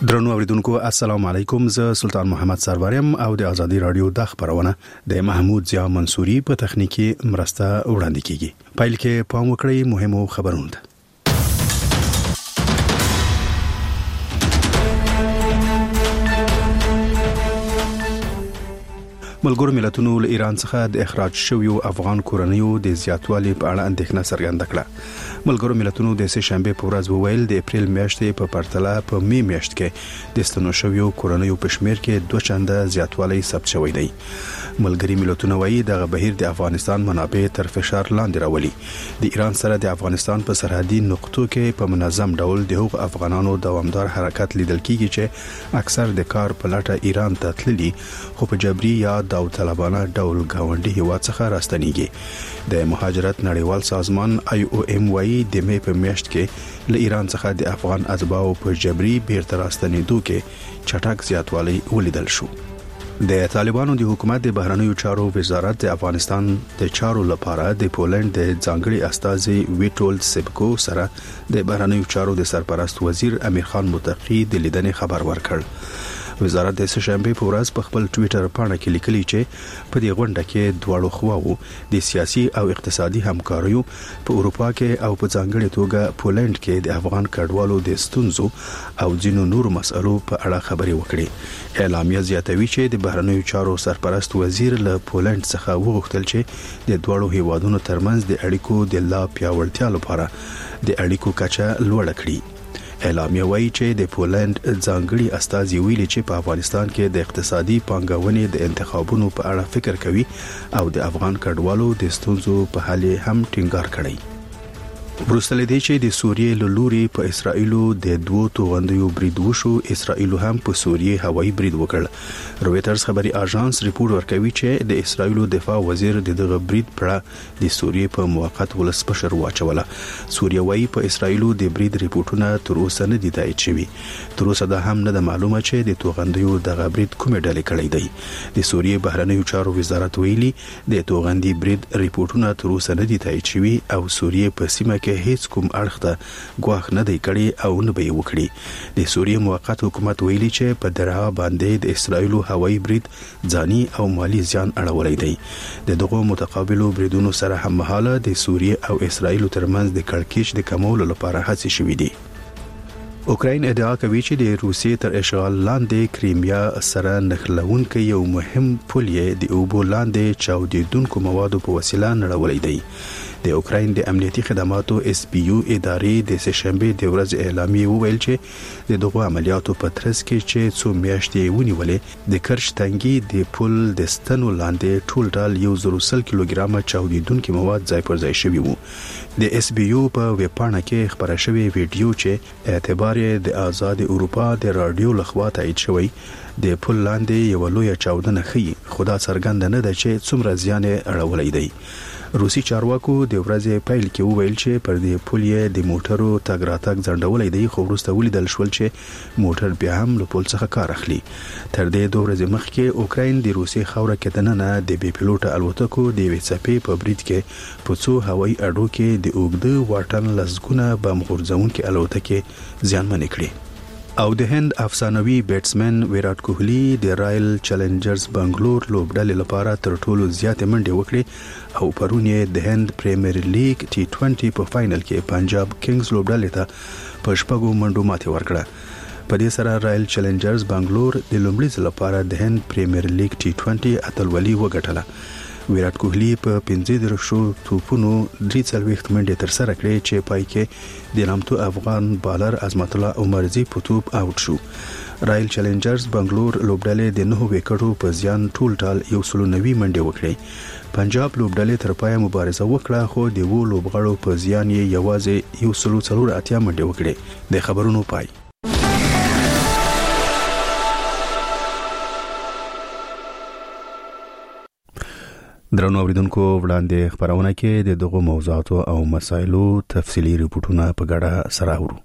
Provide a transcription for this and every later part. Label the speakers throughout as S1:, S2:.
S1: درنو اوریدونکو السلام علیکم، زه سلطان محمد سرورم او د ازادي رادیو د خبرونه د محمود ضیا منصوري په تخنیکی مرسته وړاندې کیږي. پایل کې پام وکړئ مهمو خبرونه. ملګرو ملتونو له ایران څخه د اخراج شویو افغان کورنیو د زیاتوالي په اړه اندېښنه څرګنده کړه. ملګرو ملتونو د سه شنبه په ورځ وویل د اپریل میاشتې په پرتله په می میاشت کې د ستنو شویو کورنیو په شمیر کې 2 چنده زیاتوالی ثبت شوی دی. ملګری ملتونو وایي د بهیر د افغانستان منابع تر فشار لاندې راولي. د ایران سره د افغانستان په سرحدي نقطو کې په منظم ډول د حقوق افغانانو دوامدار حرکت لیدل کیږي چې اکثر د کار په لټه ایران ته تللي خو په جبري یا او طالبانه ډول گاونډي هیواد څخه راستنیږي. د مهاجرت نړیوال سازمان IOM وايي د می په میاشت کې له ایران څخه د افغان اتباعو په جبري بیرته راستنیدو کې چټک زیاتوالی ولیدل شو. د طالبانو د حکومت د بهرنیو چارو وزارت د افغانستان د چارو لپاره د پولند د ځانګړي استازي ویټول سبکو سره د بهرنیو چارو د سرپرست وزیر امیر خان متقی د لیدنې خبر ورکړ. وزارت د شنبه په ورځ په خپل ټوئیټر باندې کې لیکلي چې په دې غونډه کې دواړو خواو د سیاسي او اقتصادي همکاریو په اروپا کې او په ځانګړي توګه پولند کې د افغان کډوالو د ستونزو او ځینو نورو مسألو په اړه خبرې وکړي. اعلامیه زیاتوي چې د بهرنیو چارو سرپرست وزیر له پولند څخه وغوښتل چې د دواړو هیوادونو ترمنځ د اړیکو د لا پیاوړتیا لپاره د اړیکو کچه لوړه کړي. اعلامیه وایي چې د پولند ځانګړي استازي ویلي چې په افغانستان کې د اقتصادي پانګونې د انتخابونو په اړه فکر کوي او د افغان کډوالو د ستونزو په حل هم ټینګار کړي. وروسته لدې چې د سوریې له لوري په اسرایلو د 2 توغندیو برید وشو، اسرایلو هم په سوریې هوایي برید وکړ. رويټرز خبري اژانس ریپورت ورکوي چې د اسرایلو دفاع وزیر دغه برید پر د سوریې په موقت ولسمشر واچوله. سوریه وايي په اسرایلو د برید ریپورتونه تر اوسه نه دي تایید شوي. تر اوسه دا هم نه معلومه چې د توغندیو دغه برید کومه ډلې کړی دی. د سوریې بهرنیو چارو وزارت ویلي د توغندي برید ریپورتونه تر اوسه نه دي تایید شوي او سوریې په سیمه کې هیڅ کوم اړخ ته ګواښ نه دی کړی او نه به یې وکړي. د سوریې موقت حکومت ویلي چې په درعا باندې د اسرایلو هوایي برید ځاني او مالی زیان اړولی دی. د دغو متقابلو بریدونو سره هم مهاله د سوریې او اسرایلو ترمنځ د کړکېچ د کمولو لپاره هڅې شوې دي. اوکراین ادعا کوي چې د روسیې تر اشغال لاندې کریمیا سره نښلونکي یو مهم پل یې د اوبو لاندې چاودیدونکو موادو په وسیله نړولی دی. د اوکراین د امنیتي خدماتو SBU ادارې د سهشنبه د ورځې اعلامیه وویل چې د دغو عملیاتو په ترڅ کې چې څو میاشتې ونیولې د کرش تنګي د پل د ستنو لاندې ټول ډال 100 کیلوګرام چاودیدونکو مواد ځای پر ځای شوي وو. د SBU په ویب پاڼه کې خبره شوې ویډیو چې اعتبار د آزاد اروپا د رادیو لخوا تایید شوی د پل لاندې یو لوی چاودنه خي خدا څرګند نه ده چې څومره زیان اړولې دی. روسي چارواکو د ورځې پیل کې وویل چې پر دې پل یې د موټرو تګ راتګ ځنډولې دی خو وروسته ولیدل شول چې موټر بیا هم له پل څخه کار اخلي. تر دې 2 ورځې مخکې اوکراین د روسي خاوره کې دننه د بي پيلوټ الوتکو د وڅپې په برید کې په څو هوایي اډو کې د اوګد واټن لسګونه بم غورځونکي الوتکې زیانمن کړي. او د هند افسانوي بیټسمن ویرات کوهلی د رائل چیلنجرز بنگلور لوبډلې لپاره تر ټولو زیاتې منډې وکړې او پرون یې د هند پریمیر لیګ T20 په فائنل کې پنجاب کینګز لوبډلې ته په شپږو منډو ماتې ورکړه. په دې سره رائل چیلنجرز بنگلور د لومړي ځل لپاره د هند پریمیر لیګ T20 اتلولي وګټله. ویرات کوهلی په 15 توپونو 43 منډې تر سره کړې چې پای کې د نامتو افغان بالر عظمت الله عمرزي په توپ اوټ شو. رائل چیلنجرز بنگلور لوبډلې د 9 وکټو په زیان ټول ټال 190 منډې وکړې. پنجاب لوبډلې تر پای مبارزه وکړه خو د وو لوبغاړو په زیان یې یوازې 140 منډې وکړې. د خبرونو پای. درنو اوریدونکو وړاندې خبرونه کې د دغو موضوعاتو او مسایلو تفصیلی ریپورتونه په ګډه سره اورو.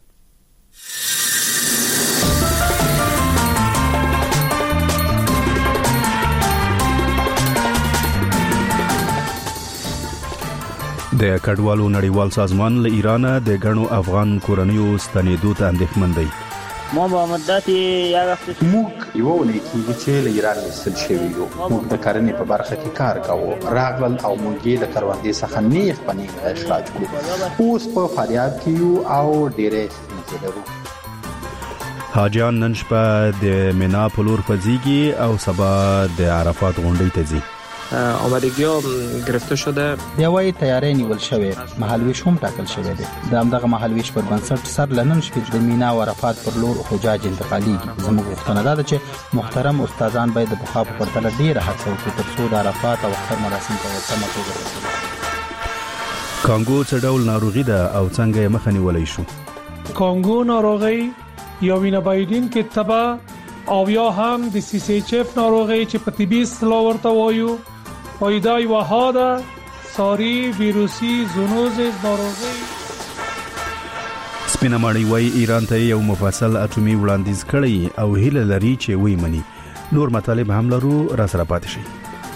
S1: د کډوالو نړیوال سازمان له ایران د غنو افغان کورنیو ستنېدو ته اندېښمن دی.
S2: ما با مدت یک هفته
S3: موږ یو ونې کېږي چې له ایران ایستل شوي یو. موږ د کرنې په برخه کې کار کوو. راغلل او موږ یې له کروندې څخه نیغ په نیغ اخراج کړو. اوس په فاریاب کې یو او ډېرې ستونزې لرو.
S1: حاجیان نن شپه د مینا په لور خوځېږي او سبا د عرفات غونډۍ ته ځي.
S4: آمادگی‌ها گرفته شده.
S5: بیاوی تیاری نیول شوی، محلویش هم ټاکل شوی دی. د همدغه محلویش پر بنسټ سر لنن شپې د مینا او عرفات پر لور حجاج انتقالیږي. زموږ غوښتنه ده چې محترم استادان باید د پخوا په پرتله ډېره هڅه وکړي ترڅو د عرفات او اختر مراسم په سمه توګه ترسره شي.
S1: کانګو څه ډول ناروغي ده او څنګه یې مخه نیولی شو؟
S6: کانګو ناروغي یا وینه بایدونکې تبه او یا هم د CCHF ناروغي چې په طبي اصطلاح ورته وایو پایدای وهاده ساری ویروسی زونوزیس ناروغي.
S1: سپینه ماړی وای ایران ته یو مفصل اټومي وړاندیز کړی او هیله لري چې وی مني. نور مطالب هم لرو، را سره پاتې شي.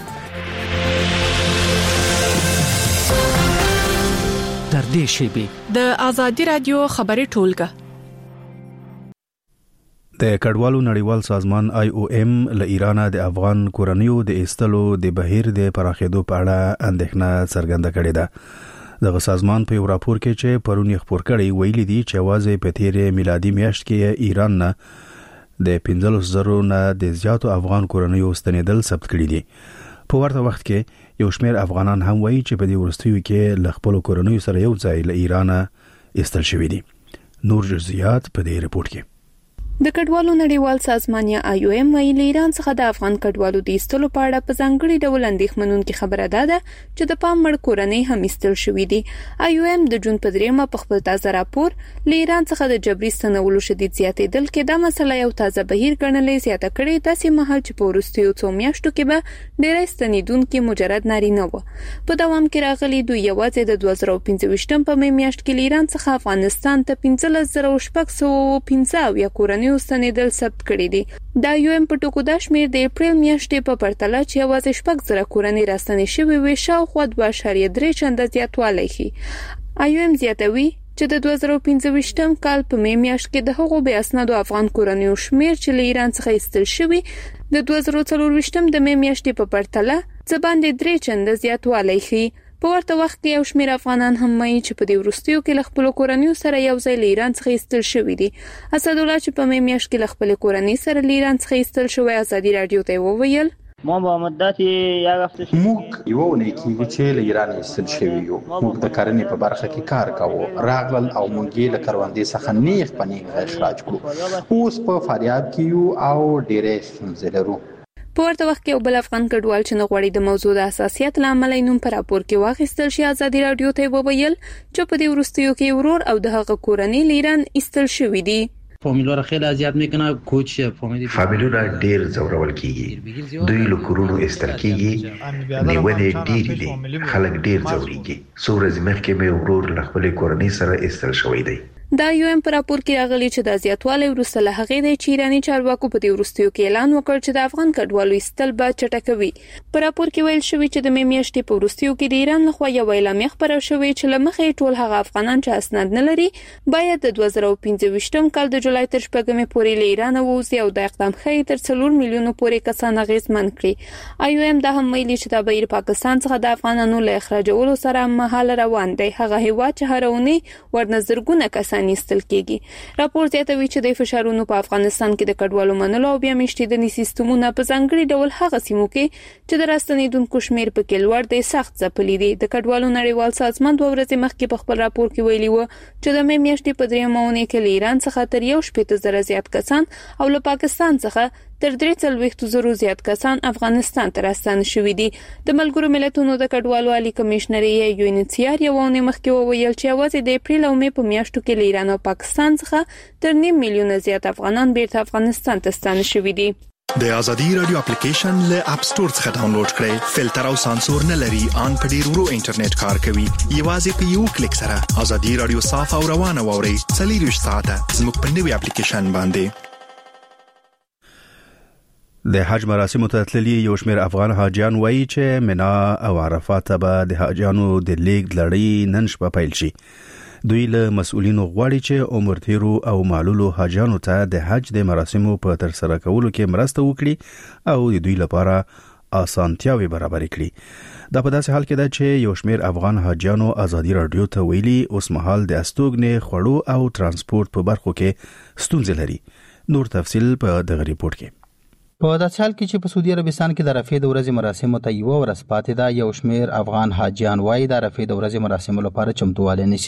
S7: تر دې شیبې
S8: د آزادی رادیو خبري ټولګه
S1: د کډوالو نړیوال سازمان IOM له ایران د افغان کورنیو د ایستلو د بهیر د پراخېدو په اړه اندېښنه څرګنده کړې ده. دغه سازمان په یو راپور کې چې پرون یې خپور کړی ویلي دي چې واځي په تیرې میلادي میاشت کې ایران نه د 15,000 نه د زیاتو افغان کورنیو ستنېدل ثبت کړي دي. په ورته وخت کې یو شمېر افغانان هم وایي چې په دې وروستیو کې له خپل کورنیو سره یو ځای له ایران ایستل شوي دي. نور جزئیات په دې رپورت کې.
S9: د کډوالو نړیوال سازمان یا IOM ویل ایران څخه د افغان کډوالو د ایستلو په اړه په ځانګړي ډول اندېښمنونکې خبره ده چې د پام وړ کورنۍ هم ایستل شوې دي. IOM د جون په 3 په خپل تازه راپور له ایران څخه د جبري ستنولو شدید زیاتېدل کې دا مسله یو تازه بهیر ګڼلې زیاته کړې داسې مهال چې په وروستیو څو میاشتو کې به ډېری ستنېدونکي مجرد نارینه وو. په دوام کې راغلي دوی یوازې د 2025 په میاشت کې ایران څخه افغانستان ته 15,615 یا کورنۍ ستنېدل ثبت کړي دي. دا IOM په ټکو د شمیر د اپریل میاشتې په پرتله چې یوازې 6,000 کورنۍ راستنې شوې وي شاوخوا 2.3 چنده زیاتوالی ښيي. IOM زیاتوي چې د 2025 کال په میاشت کې د هغو بې اسنادو افغان کورنیو شمیر چې له ایران څخه ایستل شوي د 2024 د میاشتې په پرتله څه باندې 3 چنده زیاتوالی ښيي. په ورته وخت کې یو شمېر افغانان هم وایي چې په دې وروستیو کې له خپل کورنیو سره یو ځای له ایران څخه ایستل شوي دي. اسدالله چې په میاشت کې له خپل کورنۍ سره له ایران څخه ایستل شوی ازادي رادیو ته وویل
S2: ما با مدت یک هفته
S3: موږ یو ونې کېږي چې له ایران ایستل شوي یو. موږ د کرنې په برخه کې کار کوو. راغلل او موږ یې له کروندې څخه نیغ په نیغ اخراج کړو. اوس په فاریاب کې یو او ډېرې ستونزې لرو.
S9: په ورته وخت کې یو بل افغان کډوال چې نه غواړي د موضوع د حساسیت له امله نوم په راپور کې واخیستل شي ازادي رادیو ته وویل چې په دې وروستیو کې ورور او د هغه کورنۍ له ایران ایستل شوي دي.
S10: فامیل‌ها را خیلی اذیت میکنه. کوچ
S11: فامیل‌ها ډیر ځورول کیږي. دوی له کورونو ایستل کیږي. نیولې ډیر دي. خلک ډیر ځوريږي. څو ورځې مخکې مې ورور له خپل کورنۍ سره ایستل شوی دی.
S9: دا IOM په راپور کې راغلي چې د زیاتوالی وروسته له هغې دی چې ایراني چارواکو په دې وروستیو کې اعلان وکړ چې د افغان کډوالو ایستل به چټکوي. په راپور کې ویل شوي چې د میاشتې په وروستیو کې د ایران لخوا یو اعلامیه خپره شوې چې له مخې ټول هغه افغانان چې اسناد نه لري باید د 2025 کال د جولای تر 8 پورې له ایران ووځي او د اقدام ښیي تر 4 میلیونو پورې کسان اغېزمن کړي. IOM دا هم ویلي چې د بهیر پاکستان څخه د افغانانو له اخراجولو سره مهال روان دی. هغه هیواد چې هر اونۍ ورنه زرګونه کسان ایستل کېږي. راپور زیاتوي چې د فشارونو په افغانستان کې د کډوالو منلو او بیا میشتېدنې سیستمونه په ځانګړي ډول هغه سیمو کې چې د راستنېدونکو شمیر پکې لوړ دی سخت ځپلي دي. د کډوالو نړیوال سازمان 2 ورځې مخکې په خپل راپور کې ویلي و چې د میاشتې په 3 اونۍ کې له ایران څخه تر 1.8 زیات کسان او له پاکستان څخه تر 3.4 زیات کسان افغانستان ته راستانه شوي دي. د ملګرو ملتونو د کډوالو عالی کمشنر UNHCR یو ونه مخکې وویل چې یوازې د اپریل او مې په میاشتو کې له ایران او پاکستان څخه تر 9 میلیونه زیات افغانان بیرته افغانستان ته ستانه شوي دي.
S12: د آزادی رادیو اپلیکیشن له اپ سٹور څخه ډاونلوډ کړئ. فلټر او سانسور نه لري. ان په ډیر ورو انټرنیټ کار کوي. یوازې په یو کلیک سره آزادی رادیو صاف او روانه واورئ. 24 ساعته زموږ په نوې اپلیکیشن باندې.
S1: د حج مراسمو ته تللي یو شمېر افغان حاجیان وایي چې مینا او عرفات به د حاجیانو د لیږد لړۍ نن شپه پیل شي. دوی له مسؤلینو غواړي چې عمر تیرو او معلولو حاجیانو ته د حج د مراسمو په تر سره کولو کې مرسته وکړي او د دوی لپاره اسانتیاوي برابر کړي. دا په داسې حال کې ده چې یو شمېر افغان حاجیانو ازادي رادیو ته ویلي اوس مهال د استوګنې خوړو او ترانسپورت په برخو کې ستونزې لري. نور تفصیل په دغه ریپورت کې.
S5: په داسې حال کې چې په سعودي عربستان کې د عرفې د ورځې مراسمو ته یو ورځ پاتې ده، یو شمېر افغان حاجیان وايي د عرفې د ورځې مراسمو لپاره چمتووالی نیسي.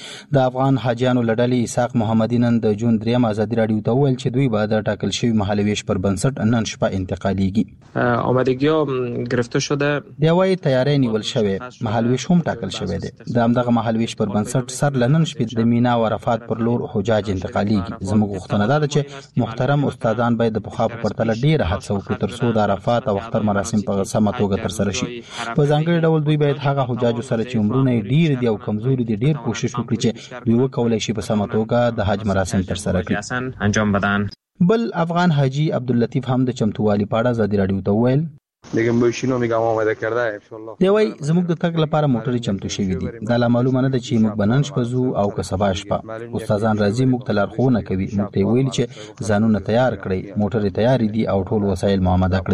S5: د افغان حاجیانو له ډلې اسحاق محمدي نن د جون 3 ازادي رادیو ته وویل چې دوی به د ټاکل شوي مهالویش پر بنسټ نن شپه انتقالیږي.
S4: آمادگی‌ها گرفته شده.
S5: دی وايي تیاری نیول شوی، مهالویش هم ټاکل شوی دی. د همدغه مهالویش پر بنسټ سر لنن شپې د مینا او عرفات پر لور حجاج انتقالیږي. زموږ غوښتنه ده چې محترم استادان باید د پخوا په پرتله ډیر هڅه وکړي ترڅو د عرفات او اختر مراسم په سمه توګه ترسره شي. په ځانګړي ډول دوی باید هغه حجاج سره چې عمرونه ډیر دي او کمزوري دي ډیر کوشش وکړي چې دوی وکولای شي په سمه توګه د حج مراسم ترسره کړي.
S4: انجام بدن.
S5: بل افغان حاجی عبداللطیف هم د چمتووالي په اړه ازادي رادیو ته وویل
S13: دیگه بشینو میگم آماده کرده ان شاء الله.
S5: دی وايي زموږ د تګ لپاره موټرې چمتو شوې دي. دا لا معلومه نه ده چې موږ بنن شپه زو او که سبا شپه. استادان راځي موږ ته لارښوونه کوي. موږ ته ویل چې ځانونه تیار کړئ، موټرې تیار دي او ټول وسایل مو آماده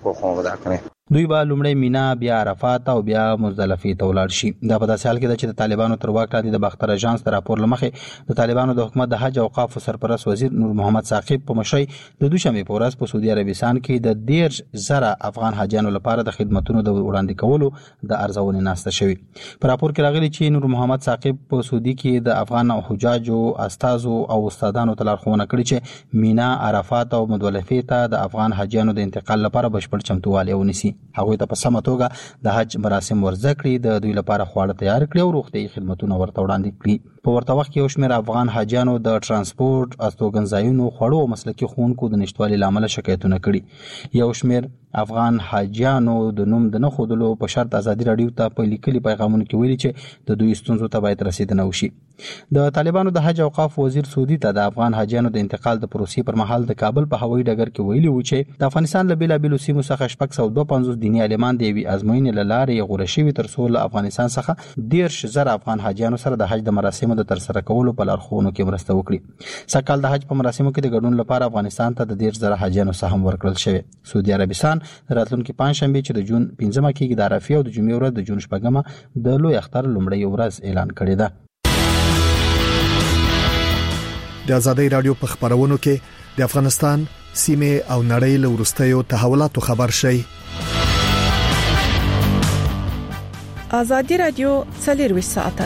S5: کړئ. دوی به لومړی مینا، بیا عرفات او بیا مزدلفه ته ولاړ شي. دا په داسې حال کې ده چې د طالبانو تر واک لاندې د باختر اژانس د راپور لمخې د طالبانو د حکومت د حج او اوقاف سرپرست وزیر نور محمد ثاقب په مشرۍ د دوشنبه په ورځ په سعودي عربستان کې د 13,000 افغان حاجیانو لپاره د خدماتو د وړاندې کولو د ارزونې ناسته شوی. په راپور کې راغلي چې نور محمد ثاقب په سعودي کې د افغان حجاجو، استادو او استادانو ته لارښوونه کړې چې مینا، عرفات او مزدلفه ته د افغان حاجیانو د انتقال لپاره بشپړ چمتووالی ونیسي. هغوی ته په سمه توګه د حج مراسم ورزده کړي، د دوی لپاره خواړه تیار کړي او روغتیايي خدمتونه ورته وړاندې کړي. په ورته وخت کې یو شمېر افغان حاجیانو د ترانسپورت، استوګنځایونو، خوړو او مسلکي ښوونکو د نشتوالي له امله شکایتونه کړي. یو شمېر افغان حاجیانو د نوم د نه ښودلو په شرط ازادي رادیو ته په لیکلي پیغامونو کې ویلي چې د دوی ستونزو ته باید رسیدنه وشي. د طالبانو د حج او اوقاف وزیر سعودي ته د افغان حاجیانو د انتقال د پروسې پر مهال د کابل په هوایي ډګر کې ویلي و چې د افغانستان له بیلابیلو سیمو څخه 652 دیني عالمان د یوې ازموینې له لارې غوره شوي ترڅو له افغانستان څخه 13,000 افغان حاجیانو سره د حج د مراسمو د ترسره کولو په لارښوونو کې مرسته وکړي. سږکال د حج په مراسمو کې د ګډون لپاره افغانستان ته د 13,000 حاجیانو سهم ورکړل شوی. سعودي عربستان راتلونکي پنځشنبه چې د جون 5مه کې د عرفې او د جمعې ورځ د جون 4مه د لوی اختر لومړی ورځ اعلان کړې ده.
S12: د ازادي رادیو په خبرونو کې د افغانستان سیمه او نړۍ له وروستیو تحولاتو خبر شي.
S8: ازادي رادیو 24 ساعته.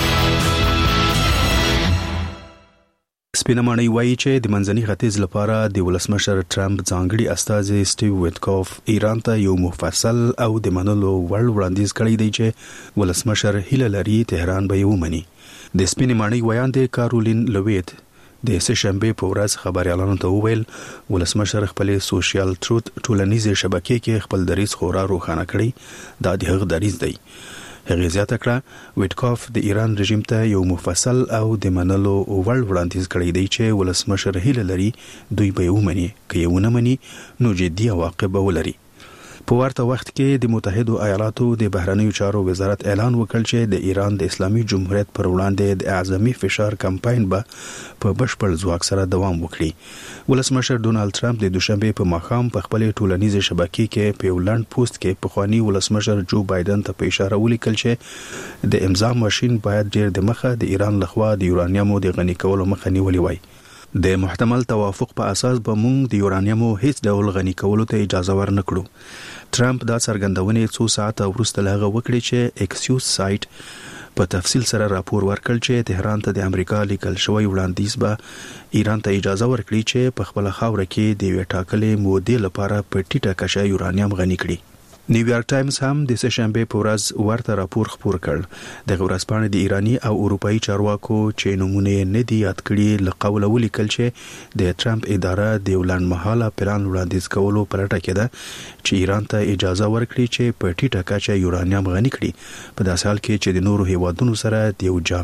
S1: سپینماني وایي چې د منځني ختیځ لپاره د ولسمشر ټرمپ ځانګړي استازي سټیو ویټکوف ایران ته یو مفصل او د منلو وړ وړاندیز کړی دی چې ولسمشر هیله لري تهران به یې ومني. د سپینماني ویاندې کارولین لویت د سهشنبه په ورځ خبريالانو ته وویل ولسمشر خپل سوشل ټروت ټولنیزه شبکې کې خپل دریځ خورا روښانه کړی. دا د هغه دریځ دی. هغه زیاته کړه ویټکوف د ایران رژیم ته یو مفصل او د منلو وړ وړاندیز کړی دی چې ولسمشر هیله لري دوی به یې ومني، که یې ونه مني نو جدي عواقب ولري. په ورته وخت کې د متحده ایالاتو د بهرنیو چارو وزارت اعلان وکړ چې د ایران د اسلامي جمهوریت پر وړاندې د اعظمي فشار کمپاین به په بشپړ ځواک سره دوام وکړي. ولسمشر ډونالد ټرمپ د دوشنبه په ماښام په خپل ټولنیزه شبکې کې په ولند پوسټ کې پخوانی ولسمشر جو بایدن ته په اشاره ولیکل چې د امضا ماشين باید ډیر د مخه د ایران لخوا د یورانیمو د غني کولو مخه نیولې وای. د محتمل توافق په اساس به موږ د یورانیمو هیڅ ډول غني کولو ته اجازه ورنکړو. ټرمپ دا څرګندونه 2 ساعته وروسته لغه وکړي چې ایکسیوس سایت په تفصیل سره راپور ورکړ چې تهران ته د امریکا لیکل شوی وړاندیز به ایران ته اجازه ورکړي چې په خپل خاور کې د وی ټاکلې مودې لپاره په ټیټه کچه یورانیم غني کړي. نیویارک ټایمز هم د سهشنبه په ورځ ورته راپور خپور کړ. د ورځپاڼې د ایرانی او اروپאי چارواکو چې نمونه نه دي یاد کړي لقول ولیکل چې د ټرمپ اداره د ولند مهاله پلان وړاندیز کولو پر اړه کې ده چې ایران ته اجازه ورکړي چې په ټیټه کچه یورانیم غني کړي په داسې حال کې چې د نورو هیوادونو سره د یو